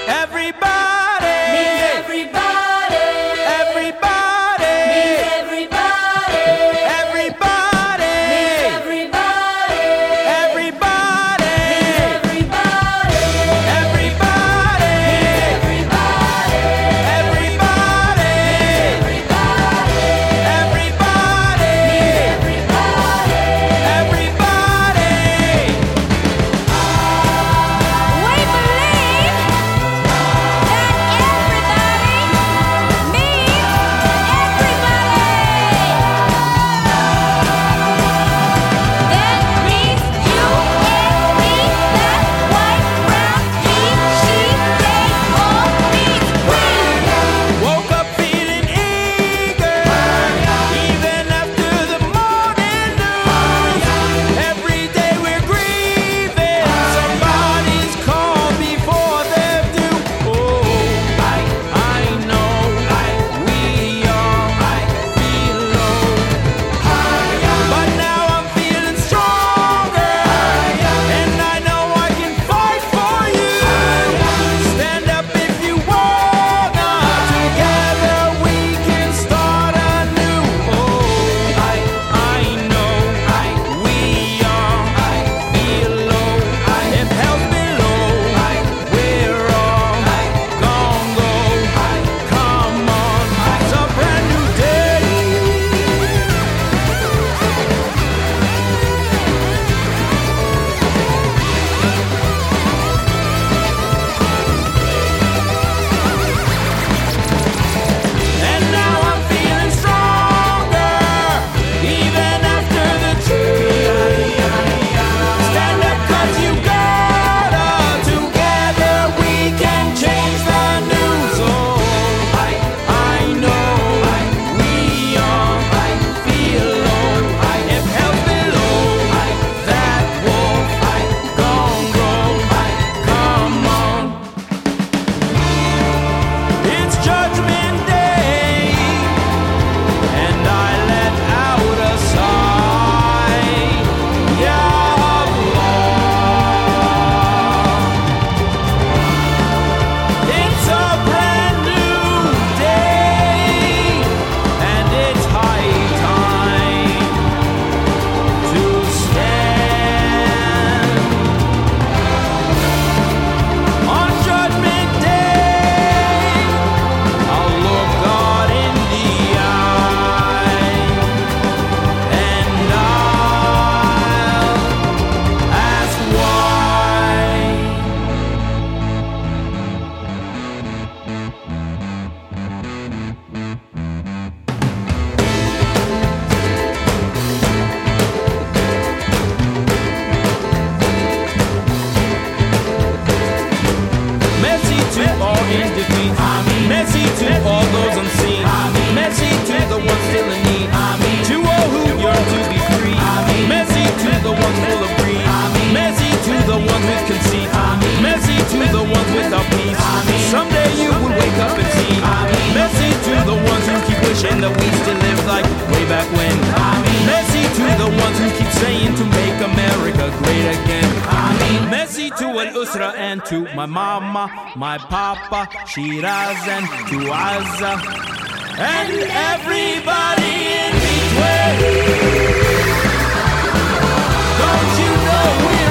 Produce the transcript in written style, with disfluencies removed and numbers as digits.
Everybody means everybody. Everybody means everybody. Everybody means everybody. Everybody means everybody. Everybody means everybody. Everybody means everybody. Everybody. We believe that everybody means everybody. That means you and me, that white, brown, he, she, they, all means we. Woke up feeling eager, even after the morning news. Every day we're grieving, somebody's called before they're due. Oh, I know, we all feel low, but now I'm feeling stronger, and I know I can fight for you. Stand up if you wanna. Together we can start anew. Oh, I know we all feel low. If hell's below, we're all gon' go. Come on, it's a brand new day. And now I'm feeling stronger, even after the tree. Stand up 'cause you gotta. Together we can change the news. Oh, I know we all feel low. If hell's below, that wolf gon' grow. Come on. It's Judgment Day, and I let out a sigh. Yeah, it's a brand new day, and it's high time to stand. On Judgment Day, I'll look God in the eye, and I'll ask why. Mercy to all in defeat. Mercy to all those unseen. Mercy to the ones still in need. To all who yearn to be free. Mercy to the ones full of greed. Mercy to the ones with conceit. Mercy to the ones without peace. Someday you will wake up and see. Mercy to the ones who keep wishing that we still live like way back when. Mercy to the ones who keep saying to make America great again. Mercy to Al-Usra and to my mama, my papa, Shiraz and to Azza, and everybody in between. Don't you know we